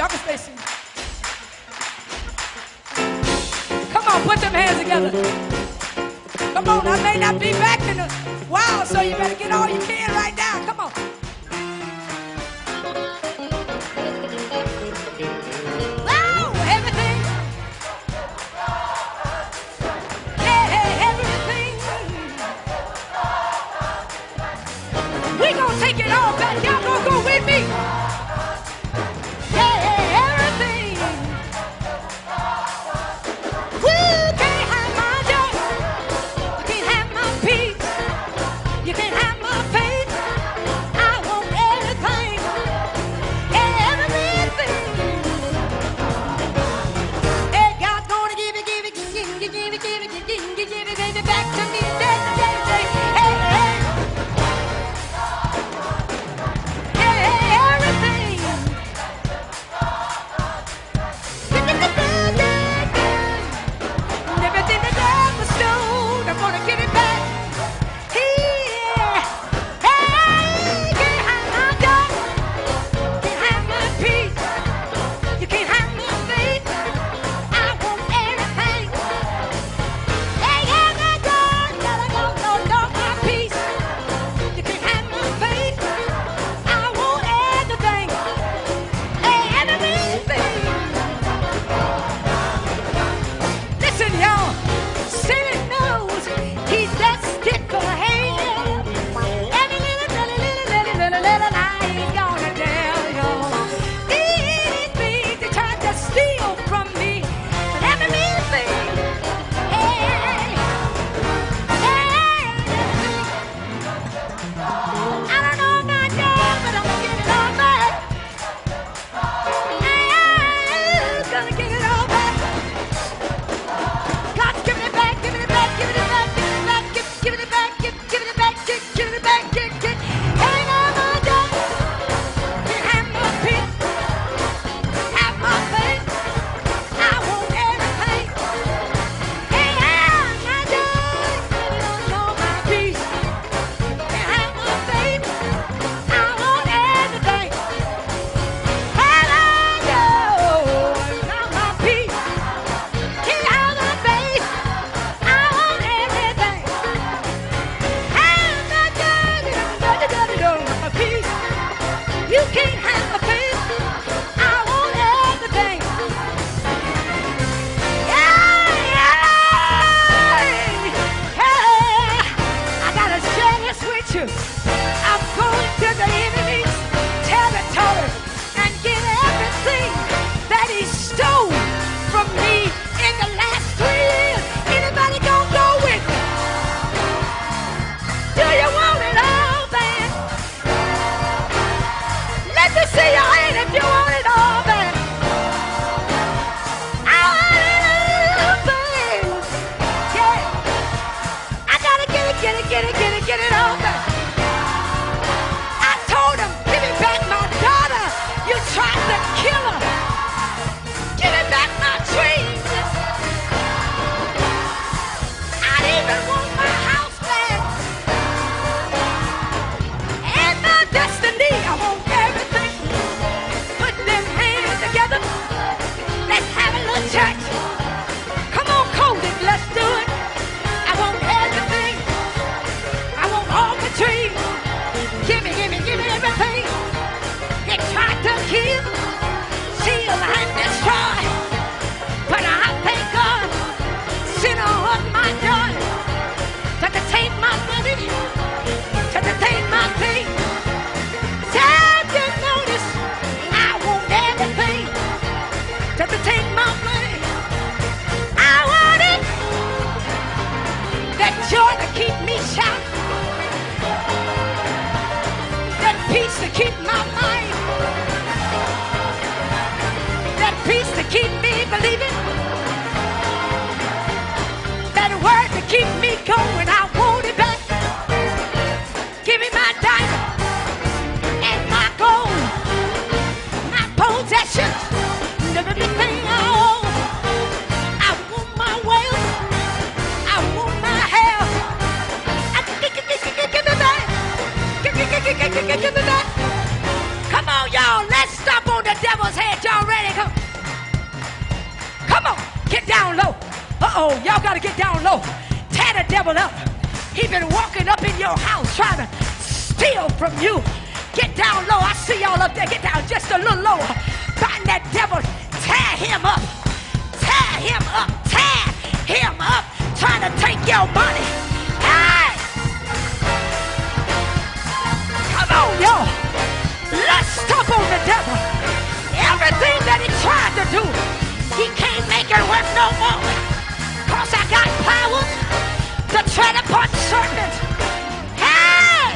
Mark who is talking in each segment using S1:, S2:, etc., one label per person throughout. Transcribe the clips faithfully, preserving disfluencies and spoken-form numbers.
S1: Y'all can stay seated. Come on, put them hands together. Come on, I may not be back in a while, so you better get all you can right now. Come on. Wow, everything. Yeah, everything. We gonna take it all back. Y'all gonna go with me. Give me that. Come on, y'all. Let's stop on the devil's head. y'all ready? Come, come on, get down low. Uh-oh, y'all got to get down low. Tear the devil up. He been walking up in your house trying to steal from you. Get down low. I see y'all up there. Get down just a little lower. Find that devil. Tear him up. Tear him up. Tear him up. Trying to take your money. Hey! Come on, y'all. Let's stop on the devil. Everything that he tried to do, he can't make it work no more. Cause I got power to tread upon serpents. Hey!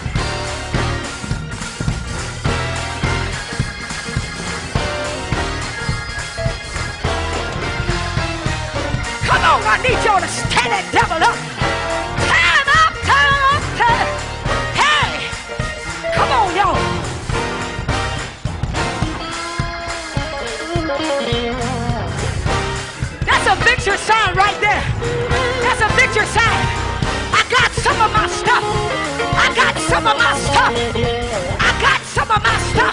S1: Come on, I need y'all to stand that devil up. Tear him up, tear him up, tear him. Hey! Come on, y'all. That's a victory sign right there. That's a victory sign. I got some of my stuff. I got some of my stuff. I got some of my stuff.